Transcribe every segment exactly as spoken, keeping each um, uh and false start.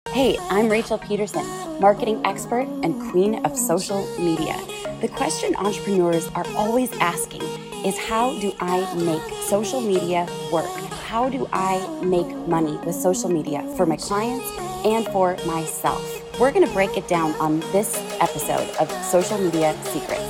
Hey, I'm Rachel Peterson, marketing expert and queen of social media. The question entrepreneurs are always asking is, how do I make social media work? How do I make money with social media for my clients and for myself? We're going to break it down on this episode of Social Media Secrets.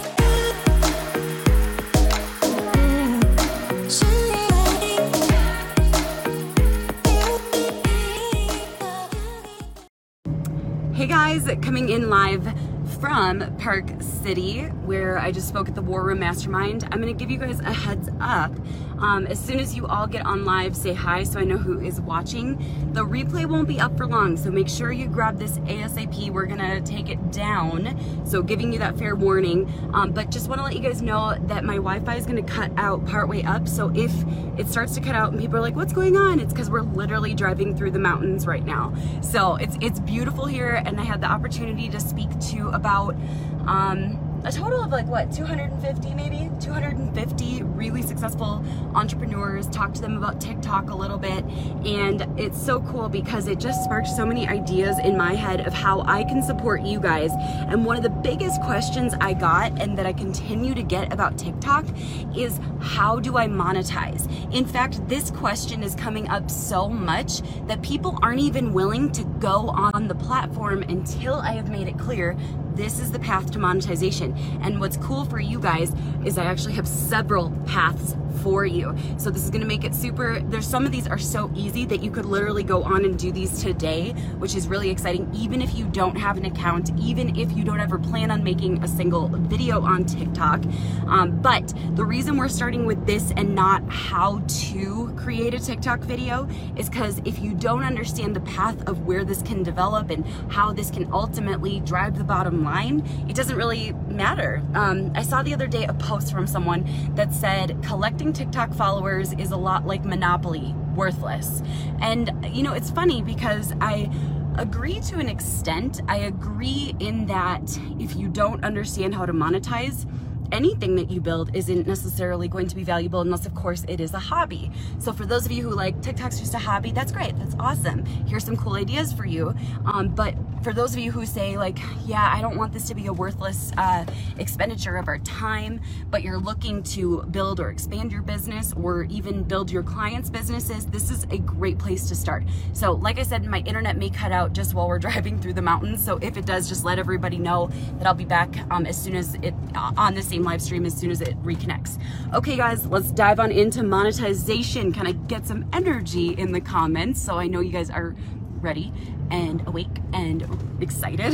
Hey guys, coming in live from Park City, where I just spoke at the War Room Mastermind. I'm gonna give you guys a heads up. Um, as soon as you all get on live, say hi so I know who is watching. The replay won't be up for long, so make sure you grab this ASAP. We're gonna take it down, so giving you that fair warning. Um, but just wanna let you guys know that my Wi-Fi is gonna cut out partway up, so if it starts to cut out and people are like, what's going on? It's because we're literally driving through the mountains right now. So it's, it's beautiful here, and I had the opportunity to speak to about um, a total of like what, two hundred fifty maybe? two hundred fifty really successful entrepreneurs, talk to them about TikTok a little bit, and it's so cool because it just sparked so many ideas in my head of how I can support you guys. And one of the biggest questions I got, and that I continue to get about TikTok, is how do I monetize? In fact, this question is coming up so much that people aren't even willing to go on the platform until I have made it clear this is the path to monetization. And what's cool for you guys is I actually have several paths for you. So this is gonna make it super, there's some of these are so easy that you could literally go on and do these today, which is really exciting, even if you don't have an account, even if you don't ever plan on making a single video on TikTok. Um, but the reason we're starting with this and not how to create a TikTok video is because if you don't understand the path of where this can develop and how this can ultimately drive the bottom line, it doesn't really matter. Um, I saw the other day a post from someone that said, collecting TikTok followers is a lot like Monopoly, worthless. And you know, it's funny because I agree to an extent. I agree in that if you don't understand how to monetize, anything that you build isn't necessarily going to be valuable unless, of course, it is a hobby. So for those of you who like TikTok's just a hobby, that's great, that's awesome. Here's some cool ideas for you. Um, but for those of you who say like, yeah, I don't want this to be a worthless uh, expenditure of our time, but you're looking to build or expand your business or even build your clients' businesses, this is a great place to start. So like I said, my internet may cut out just while we're driving through the mountains. So if it does, just let everybody know that I'll be back um, as soon as it, uh, on the same live stream as soon as it reconnects. Okay guys, let's dive on into monetization, kind of get some energy in the comments so I know you guys are ready and awake and excited.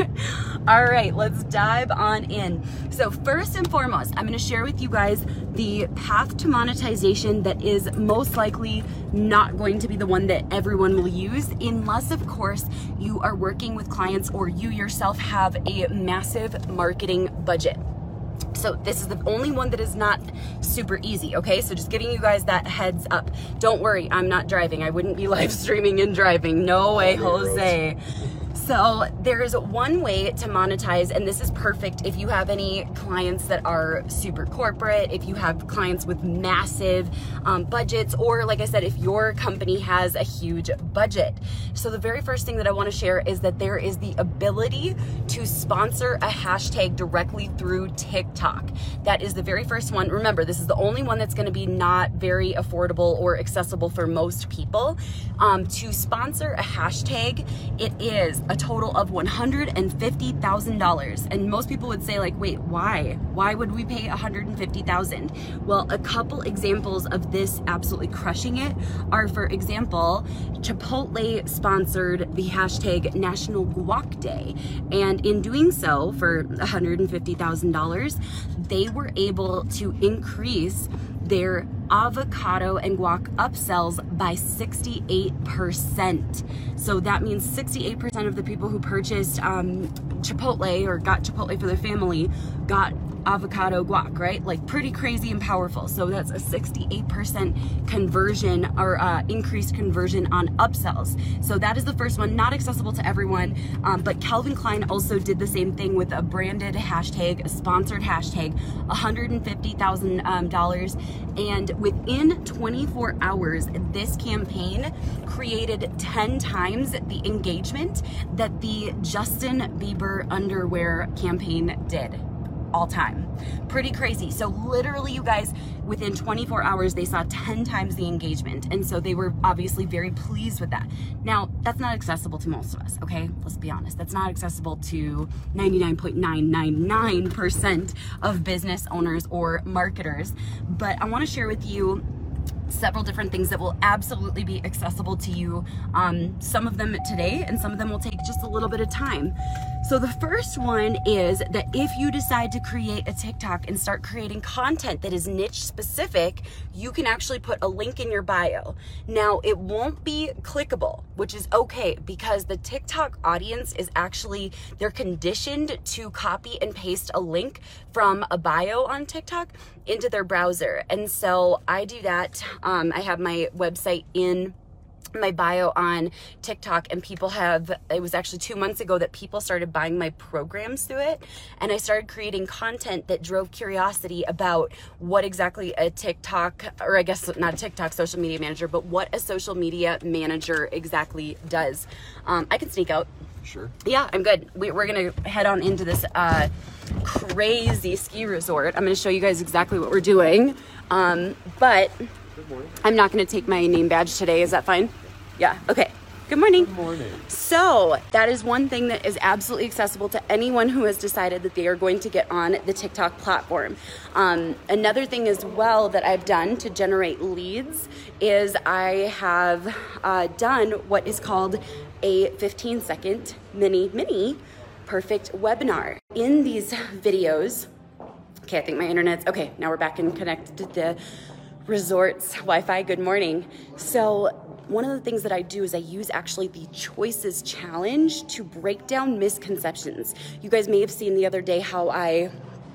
All right, let's dive on in. So first and foremost, I'm going to share with you guys the path to monetization that is most likely not going to be the one that everyone will use, unless of course you are working with clients or you yourself have a massive marketing budget. So this is the only one that is not super easy, okay? So just giving you guys that heads up. Don't worry, I'm not driving. I wouldn't be live streaming and driving. No way, Jose. So there's one way to monetize, and this is perfect if you have any clients that are super corporate, if you have clients with massive um, budgets, or like I said, if your company has a huge budget. So the very first thing that I want to share is that there is the ability to sponsor a hashtag directly through TikTok. That is the very first one. Remember, this is the only one that's going to be not very affordable or accessible for most people. Um, to sponsor a hashtag, it is a total of one hundred fifty thousand dollars. And most people would say like, wait, why? Why would we pay one hundred fifty thousand dollars? Well, a couple examples of this absolutely crushing it are, for example, Chipotle sponsored the hashtag National Guac Day. And in doing so, for one hundred fifty thousand dollars, they were able to increase their avocado and guac upsells by sixty-eight percent. So that means sixty-eight percent of the people who purchased um, Chipotle or got Chipotle for their family got avocado guac, right? Like pretty crazy and powerful. So that's a sixty-eight percent conversion or uh, increased conversion on upsells. So that is the first one, not accessible to everyone. Um, but Calvin Klein also did the same thing with a branded hashtag, a sponsored hashtag, one hundred fifty thousand dollars. Um, and within twenty-four hours, this campaign created ten times the engagement that the Justin Bieber underwear campaign did all time. Pretty crazy. So literally, you guys, within twenty-four hours, they saw ten times the engagement. And so they were obviously very pleased with that. Now, that's not accessible to most of us, okay? Let's be honest. That's not accessible to ninety-nine point nine nine nine percent of business owners or marketers. But I want to share with you several different things that will absolutely be accessible to you. Um, some of them today, and some of them will take just a little bit of time. So the first one is that if you decide to create a TikTok and start creating content that is niche specific, you can actually put a link in your bio. Now, it won't be clickable, which is okay, because the TikTok audience is actually, they're conditioned to copy and paste a link from a bio on TikTok into their browser. And so I do that. Um, I have my website in my bio on TikTok, and people have, it was actually two months ago that people started buying my programs through it, and I started creating content that drove curiosity about what exactly a TikTok, or I guess not a TikTok social media manager, but what a social media manager exactly does. Um, I can sneak out. Sure. Yeah, I'm good. We, we're gonna head on into this uh, crazy ski resort. I'm gonna show you guys exactly what we're doing, um, but I'm not gonna take my name badge today. Is that fine? Yeah, okay. Good morning. Good morning. So that is one thing that is absolutely accessible to anyone who has decided that they are going to get on the TikTok platform. Um, another thing as well that I've done to generate leads is I have uh, done what is called a fifteen second mini, mini perfect webinar. In these videos, okay, I think my internet's, okay, now we're back and connected to the resort's Wi-Fi. Good morning. So one of the things that I do is I use actually the Choices Challenge to break down misconceptions. You guys may have seen the other day how I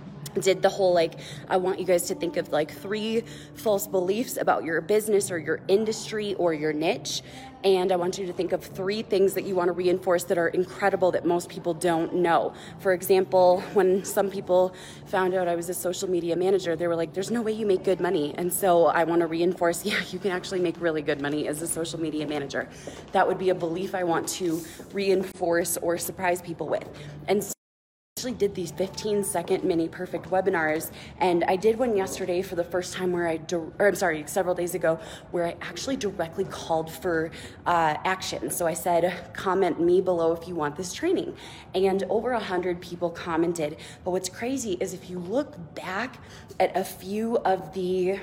did the whole, like, I want you guys to think of like three false beliefs about your business or your industry or your niche. And I want you to think of three things that you want to reinforce that are incredible that most people don't know. For example, when some people found out I was a social media manager, they were like, there's no way you make good money. And so I want to reinforce, yeah, you can actually make really good money as a social media manager. That would be a belief I want to reinforce or surprise people with. And so actually did these fifteen second mini perfect webinars, and I did one yesterday for the first time where I, or I'm sorry, several days ago, where I actually directly called for uh, action. So I said, comment me below if you want this training, and over a hundred people commented. But what's crazy is if you look back at a few of the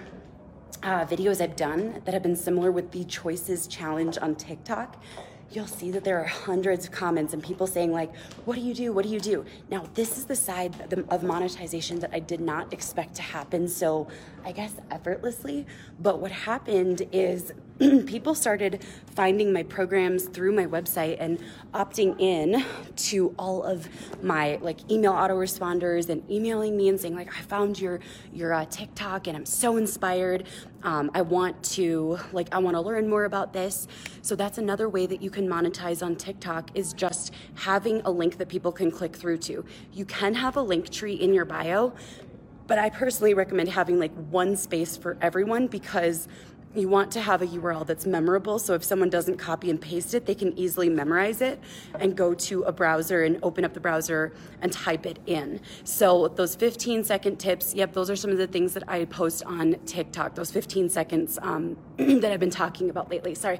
uh, videos I've done that have been similar with the Choices Challenge on TikTok, you'll see that there are hundreds of comments and people saying like, what do you do? What do you do? Now, this is the side of monetization that I did not expect to happen so, I guess, effortlessly. But what happened is people started finding my programs through my website and opting in to all of my like email autoresponders and emailing me and saying like, I found your your uh, TikTok and I'm so inspired. Um, I want to like I want to learn more about this. So that's another way that you can monetize on TikTok, is just having a link that people can click through to. You can have a link tree in your bio, but I personally recommend having like one space for everyone, because you want to have a U R L that's memorable. So if someone doesn't copy and paste it, they can easily memorize it and go to a browser and open up the browser and type it in. So those fifteen second tips, yep, those are some of the things that I post on TikTok, those fifteen seconds um, that I've been talking about lately. Sorry.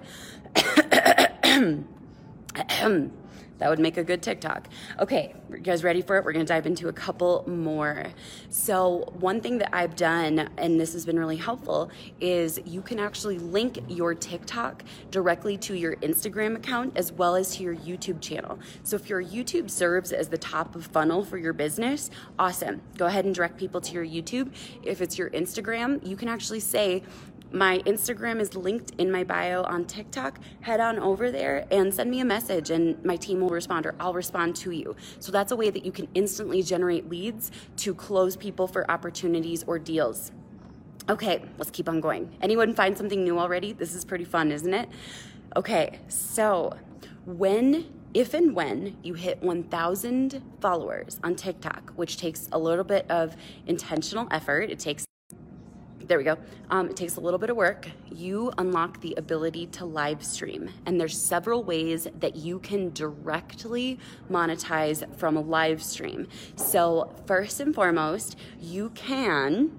That would make a good TikTok. Okay, you guys ready for it? We're gonna dive into a couple more. So one thing that I've done, and this has been really helpful, is you can actually link your TikTok directly to your Instagram account as well as to your YouTube channel. So if your YouTube serves as the top of funnel for your business, awesome. Go ahead and direct people to your YouTube. If it's your Instagram, you can actually say, my Instagram is linked in my bio on TikTok. Head on over there and send me a message and my team will respond, or I'll respond to you. So that's a way that you can instantly generate leads to close people for opportunities or deals. Okay, let's keep on going. Anyone find something new already? This is pretty fun, isn't it? Okay, so when, if and when you hit one thousand followers on TikTok, which takes a little bit of intentional effort, it takes, there we go, um, it takes a little bit of work, you unlock the ability to live stream. And there's several ways that you can directly monetize from a live stream. So first and foremost, you can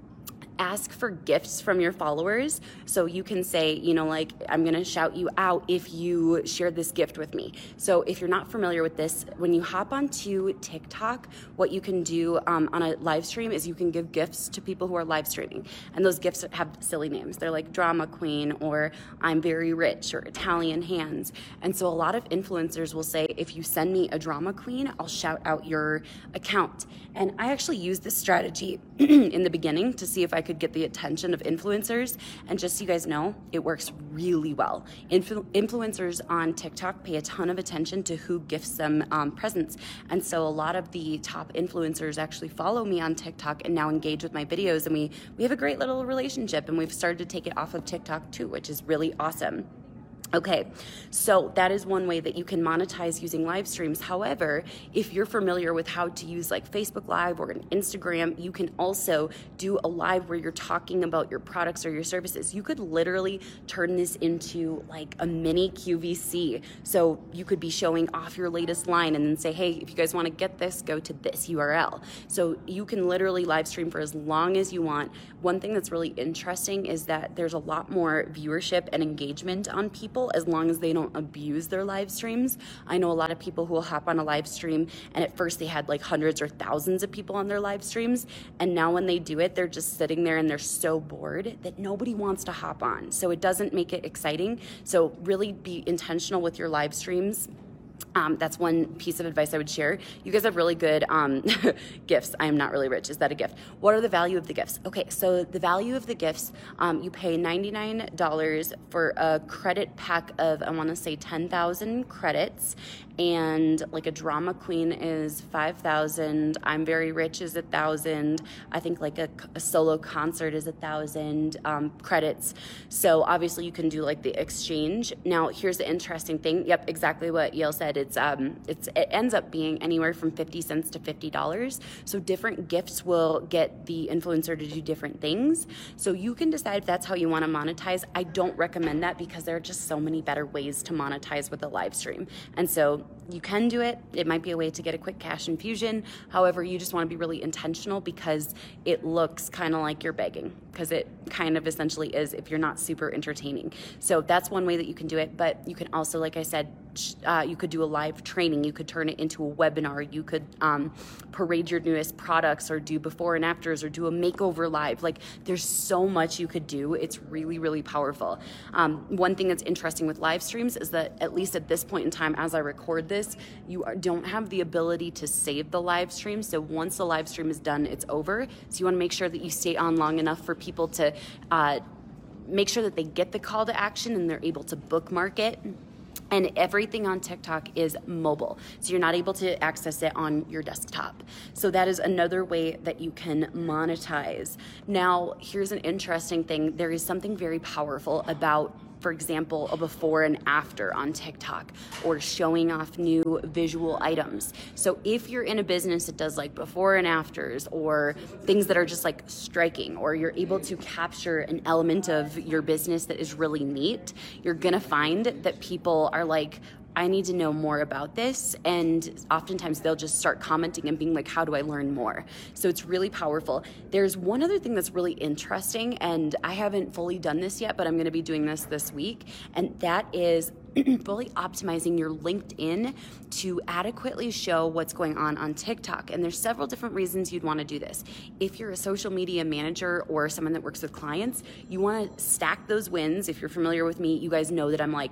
ask for gifts from your followers. So you can say, you know, like, I'm gonna shout you out if you share this gift with me. So if you're not familiar with this, when you hop onto TikTok, what you can do um, on a live stream is you can give gifts to people who are live streaming. And those gifts have silly names. They're like Drama Queen, or I'm very rich, or Italian hands. And so a lot of influencers will say, if you send me a Drama Queen, I'll shout out your account. And I actually used this strategy in the beginning to see if I could get the attention of influencers. And just so you guys know, it works really well. Influ influencers on TikTok pay a ton of attention to who gifts them um, presents. And so a lot of the top influencers actually follow me on TikTok and now engage with my videos. And we, we have a great little relationship, and we've started to take it off of TikTok too, which is really awesome. Okay, so that is one way that you can monetize using live streams. However, if you're familiar with how to use like Facebook Live or an Instagram, you can also do a live where you're talking about your products or your services. You could literally turn this into like a mini Q V C. So you could be showing off your latest line and then say, hey, if you guys want to get this, go to this U R L. So you can literally live stream for as long as you want. One thing that's really interesting is that there's a lot more viewership and engagement on people as long as they don't abuse their live streams. I know a lot of people who will hop on a live stream and at first they had like hundreds or thousands of people on their live streams, and now when they do it, they're just sitting there and they're so bored that nobody wants to hop on. So it doesn't make it exciting. So really be intentional with your live streams. Um, that's one piece of advice I would share. You guys have really good um, gifts. I am not really rich. Is that a gift? What are the value of the gifts? Okay, so the value of the gifts, um, you pay ninety-nine dollars for a credit pack of, I want to say ten thousand credits. And like a Drama Queen is five thousand. I'm Very Rich is a thousand. I think like a, a solo concert is a thousand um, credits. So obviously you can do like the exchange. Now here's the interesting thing. Yep, exactly what Yale said. It's um, it's it ends up being anywhere from fifty cents to fifty dollars. So different gifts will get the influencer to do different things. So you can decide if that's how you want to monetize. I don't recommend that because there are just so many better ways to monetize with a live stream. And so you can do it. It might be a way to get a quick cash infusion. However, you just want to be really intentional because it looks kind of like you're begging, because it kind of essentially is if you're not super entertaining. So that's one way that you can do it. But you can also, like I said, uh, you could do a live training. You could turn it into a webinar. You could um, parade your newest products, or do before and afters, or do a makeover live. Like there's so much you could do. It's really, really powerful. Um, one thing that's interesting with live streams is that at least at this point in time, as I record this, you are, don't have the ability to save the live stream. So once the live stream is done, it's over. So you want to make sure that you stay on long enough for people to uh, make sure that they get the call to action and they're able to bookmark it. And everything on TikTok is mobile, so you're not able to access it on your desktop. So that is another way that you can monetize. Now, here's an interesting thing. There is something very powerful about, for example, a before and after on TikTok, or showing off new visual items. So if you're in a business that does like before and afters, or things that are just like striking, or you're able to capture an element of your business that is really neat, you're gonna find that people are like, I need to know more about this. And oftentimes they'll just start commenting and being like, how do I learn more? So it's really powerful. There's one other thing that's really interesting, and I haven't fully done this yet, but I'm gonna be doing this this week. And that is fully optimizing your LinkedIn to adequately show what's going on on TikTok. And there's several different reasons you'd want to do this. If you're a social media manager or someone that works with clients, you want to stack those wins. If you're familiar with me, you guys know that I'm like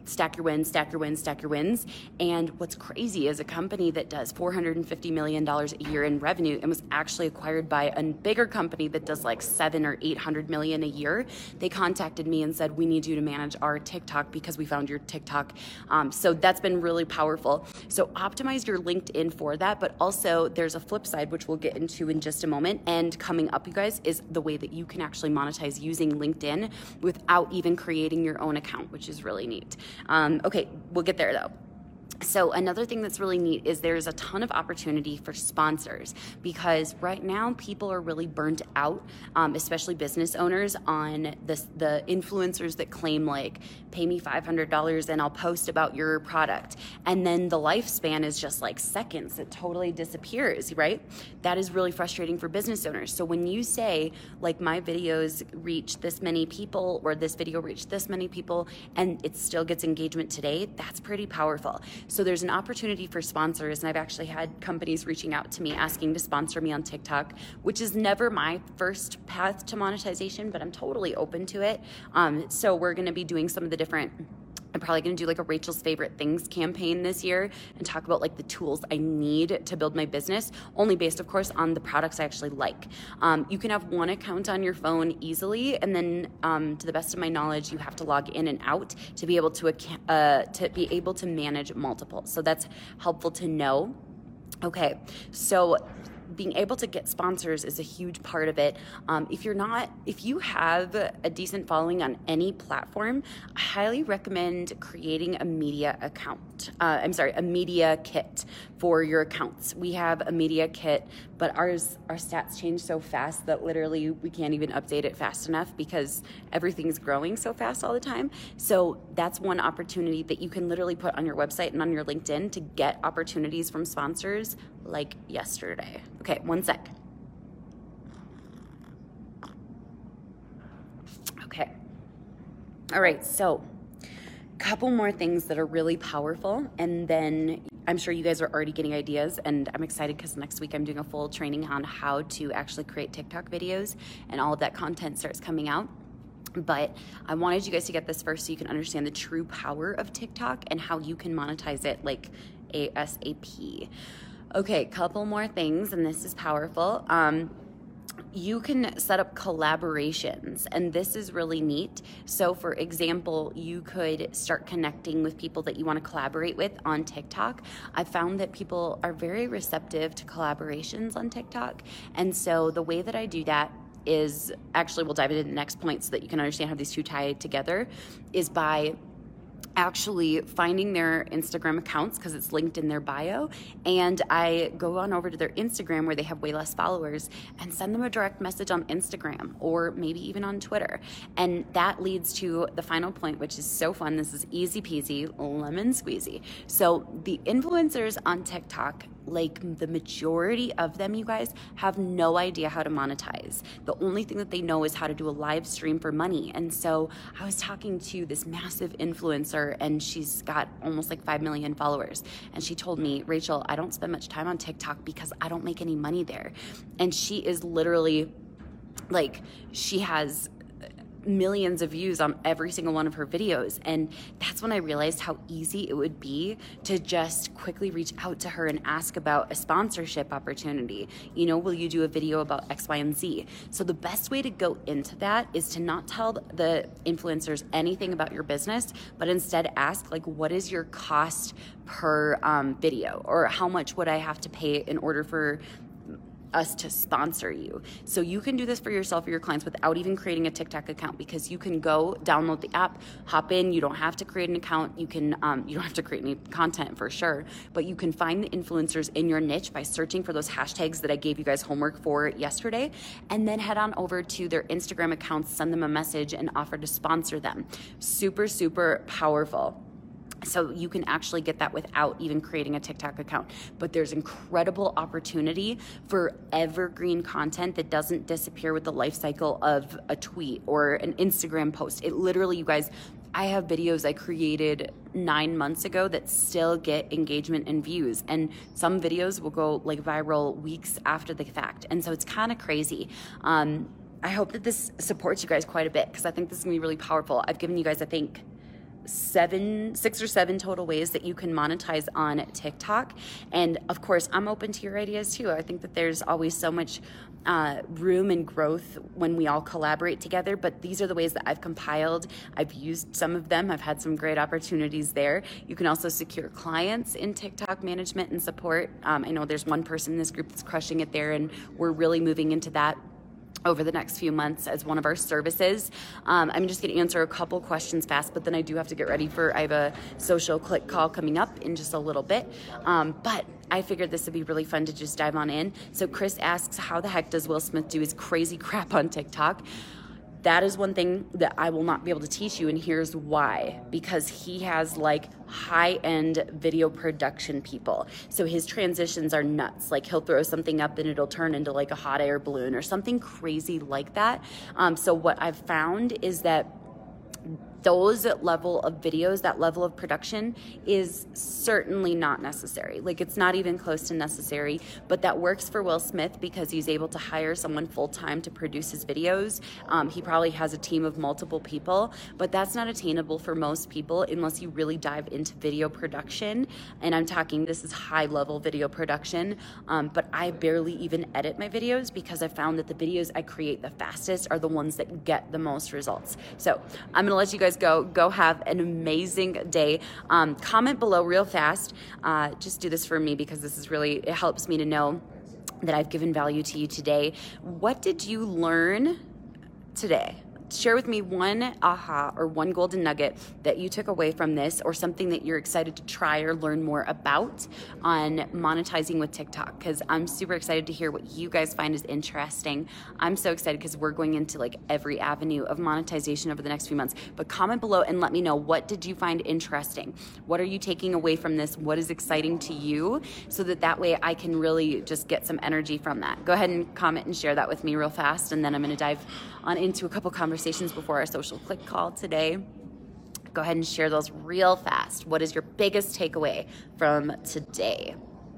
stack your wins, stack your wins, stack your wins. And what's crazy is a company that does four hundred fifty million dollars a year in revenue and was actually acquired by a bigger company that does like seven or eight hundred million a year. They contacted me and said, we need you to manage our TikTok because we found your TikTok. Um, so that's been really powerful. So optimize your LinkedIn for that, but also there's a flip side, which we'll get into in just a moment. And coming up, you guys, is the way that you can actually monetize using LinkedIn without even creating your own account, which is really neat. Um, okay, we'll get there though. So another thing that's really neat is there's a ton of opportunity for sponsors, because right now people are really burnt out, um, especially business owners, on this, the influencers that claim like, pay me five hundred dollars and I'll post about your product. And then the lifespan is just like seconds. It totally disappears, right? That is really frustrating for business owners. So when you say like, my videos reach this many people, or this video reached this many people, and it still gets engagement today, that's pretty powerful. So there's an opportunity for sponsors, and I've actually had companies reaching out to me asking to sponsor me on TikTok, which is never my first path to monetization, but I'm totally open to it. Um, so we're gonna be doing some of the different, I'm probably gonna do like a Rachel's Favorite Things campaign this year and talk about like the tools I need to build my business, only based of course on the products I actually like. Um, you can have one account on your phone easily, and then um, to the best of my knowledge, you have to log in and out to be able to, uh, to be able to manage multiple. So that's helpful to know. Okay, so being able to get sponsors is a huge part of it. Um, if you're not, if you have a decent following on any platform, I highly recommend creating a media account. Uh, I'm sorry, a media kit for your accounts. We have a media kit, but ours, our stats change so fast that literally we can't even update it fast enough because everything's growing so fast all the time. So that's one opportunity that you can literally put on your website and on your LinkedIn to get opportunities from sponsors like yesterday. Okay, one sec. Okay. All right, so a couple more things that are really powerful, and then I'm sure you guys are already getting ideas, and I'm excited because next week I'm doing a full training on how to actually create TikTok videos, and all of that content starts coming out. But I wanted you guys to get this first so you can understand the true power of TikTok and how you can monetize it like ASAP. Okay, couple more things, and this is powerful. Um, you can set up collaborations, and this is really neat. So for example, you could start connecting with people that you want to collaborate with on TikTok. I found that people are very receptive to collaborations on TikTok. And so the way that I do that is, actually we'll dive into the next point so that you can understand how these two tie together, is by actually finding their Instagram accounts, because it's linked in their bio, and I go on over to their Instagram where they have way less followers and send them a direct message on Instagram or maybe even on Twitter. And that leads to the final point, which is so fun. This is easy peasy, lemon squeezy. So the influencers on TikTok, like the majority of them, you guys, have no idea how to monetize. The only thing that they know is how to do a live stream for money. And so I was talking to this massive influencer, and she's got almost like five million followers. And she told me, Rachel, I don't spend much time on TikTok because I don't make any money there. And she is literally like, she has millions of views on every single one of her videos. And that's when I realized how easy it would be to just quickly reach out to her and ask about a sponsorship opportunity. You know, will you do a video about X, Y, and Z? So the best way to go into that is to not tell the influencers anything about your business, but instead ask, like, what is your cost per um, video? Or how much would I have to pay in order for us to sponsor you? So you can do this for yourself or your clients without even creating a TikTok account, because you can go download the app, hop in. You don't have to create an account. You can, um, you don't have to create any content for sure, but you can find the influencers in your niche by searching for those hashtags that I gave you guys homework for yesterday, and then head on over to their Instagram accounts, send them a message, and offer to sponsor them. Super, super powerful. So you can actually get that without even creating a TikTok account. But there's incredible opportunity for evergreen content that doesn't disappear with the life cycle of a tweet or an Instagram post. It literally, you guys, I have videos I created nine months ago that still get engagement and views. And some videos will go like viral weeks after the fact. And so it's kind of crazy. Um, I hope that this supports you guys quite a bit, because I think this is gonna be really powerful. I've given you guys, I think, seven, six or seven total ways that you can monetize on TikTok. And of course, I'm open to your ideas too. I think that there's always so much uh, room and growth when we all collaborate together, but these are the ways that I've compiled. I've used some of them. I've had some great opportunities there. You can also secure clients in TikTok management and support. Um, I know there's one person in this group that's crushing it there, and we're really moving into that over the next few months as one of our services. Um, I'm just gonna answer a couple questions fast, but then I do have to get ready for, I have a social click call coming up in just a little bit. Um, but I figured this would be really fun to just dive on in. So Chris asks, how the heck does Will Smith do his crazy crap on TikTok? That is one thing that I will not be able to teach you, and here's why. Because he has like high-end video production people. So his transitions are nuts. Like he'll throw something up and it'll turn into like a hot air balloon or something crazy like that. Um, so what I've found is that those level of videos, that level of production is certainly not necessary. Like it's not even close to necessary, but that works for Will Smith because he's able to hire someone full-time to produce his videos. Um, he probably has a team of multiple people, but that's not attainable for most people unless you really dive into video production. And I'm talking, this is high-level video production, um, but I barely even edit my videos because I found that the videos I create the fastest are the ones that get the most results. So I'm gonna let you guys go. Go have an amazing day. Um, comment below real fast. Uh, just do this for me because this is really, it helps me to know that I've given value to you today. What did you learn today? Share with me one aha or one golden nugget that you took away from this, or something that you're excited to try or learn more about on monetizing with TikTok, because I'm super excited to hear what you guys find is interesting. I'm so excited because we're going into like every avenue of monetization over the next few months. But comment below and let me know, what did you find interesting? What are you taking away from this? What is exciting to you? So that that way I can really just get some energy from that. Go ahead and comment and share that with me real fast, and then I'm going to dive on into a couple conversations before our social click call today. Go ahead and share those real fast. What is your biggest takeaway from today?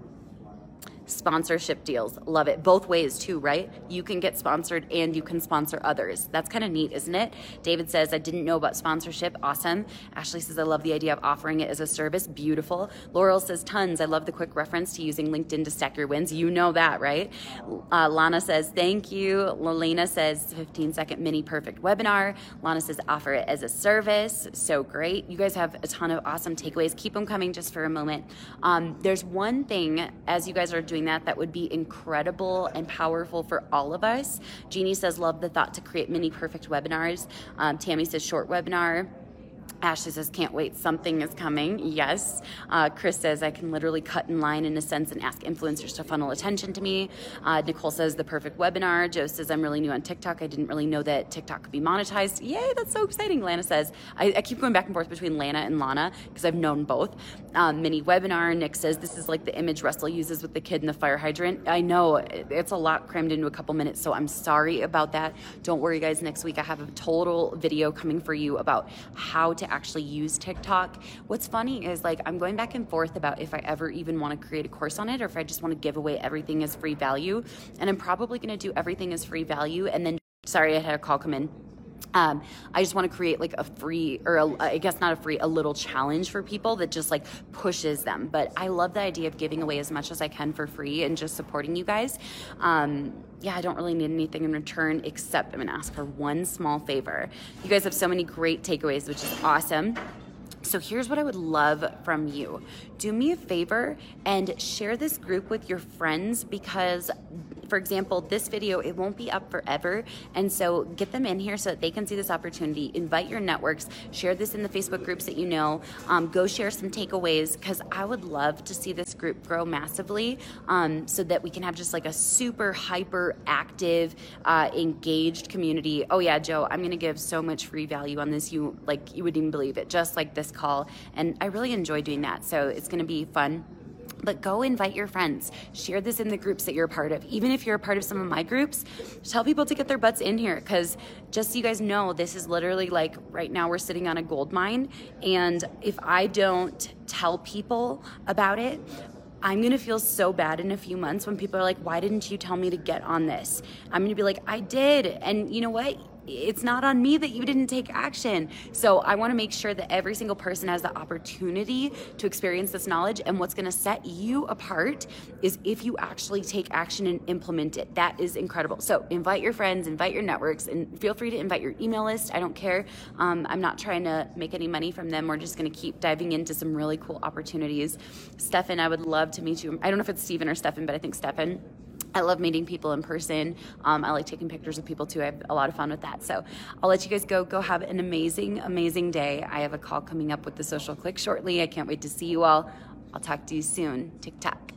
Sponsorship deals, love it. Both ways too, right? You can get sponsored and you can sponsor others. That's kind of neat, isn't it? David says, I didn't know about sponsorship. Awesome. Ashley says, I love the idea of offering it as a service. Beautiful. Laurel says, tons. I love the quick reference to using LinkedIn to stack your wins. You know that, right? Uh, Lana says, thank you. Lelena says, fifteen second mini perfect webinar. Lana says, offer it as a service. So great. You guys have a ton of awesome takeaways. Keep them coming just for a moment. Um, there's one thing as you guys are doing that that would be incredible and powerful for all of us. Jeannie says, love the thought to create mini perfect webinars. Um, Tammy says, short webinar. Ashley says, can't wait, something is coming. Yes. Uh, Chris says, I can literally cut in line in a sense and ask influencers to funnel attention to me. Uh, Nicole says, the perfect webinar. Joe says, I'm really new on TikTok. I didn't really know that TikTok could be monetized. Yay, that's so exciting. Lana says, I, I keep going back and forth between Lana and Lana because I've known both. Um, mini webinar. Nick says, this is like the image Russell uses with the kid in the fire hydrant. I know it's a lot crammed into a couple minutes, so I'm sorry about that. Don't worry, guys. Next week I have a total video coming for you about how to actually use TikTok. What's funny is like I'm going back and forth about if I ever even want to create a course on it or if I just want to give away everything as free value. And I'm probably going to do everything as free value. And then, sorry, I had a call come in. Um, I just want to create like a free, or a, I guess not a free, a little challenge for people that just like pushes them. But I love the idea of giving away as much as I can for free and just supporting you guys. Um, yeah, I don't really need anything in return except I'm going to ask for one small favor. You guys have so many great takeaways, which is awesome. So here's what I would love from you. Do me a favor and share this group with your friends because, for example, this video, it won't be up forever. And so get them in here so that they can see this opportunity. Invite your networks, share this in the Facebook groups that you know, um, go share some takeaways because I would love to see this group grow massively um, so that we can have just like a super hyper active, uh, engaged community. Oh yeah, Joe, I'm gonna give so much free value on this. You like, you wouldn't even believe it, just like this call. And I really enjoy doing that. So it's gonna be fun. But go invite your friends. Share this in the groups that you're a part of. Even if you're a part of some of my groups, tell people to get their butts in here because just so you guys know, this is literally like right now we're sitting on a gold mine. And if I don't tell people about it, I'm gonna feel so bad in a few months when people are like, why didn't you tell me to get on this? I'm gonna be like, I did. And you know what? it's not on me that you didn't take action. So I want to make sure that every single person has the opportunity to experience this knowledge. And what's going to set you apart is if you actually take action and implement it. That is incredible. So invite your friends, invite your networks, and feel free to invite your email list. I don't care. Um, I'm not trying to make any money from them. We're just going to keep diving into some really cool opportunities. Stefan, I would love to meet you. I don't know if it's Steven or Stefan, but I think Stefan. I love meeting people in person. Um, I like taking pictures of people too. I have a lot of fun with that. So I'll let you guys go. Go have an amazing, amazing day. I have a call coming up with the Social Click shortly. I can't wait to see you all. I'll talk to you soon. TikTok.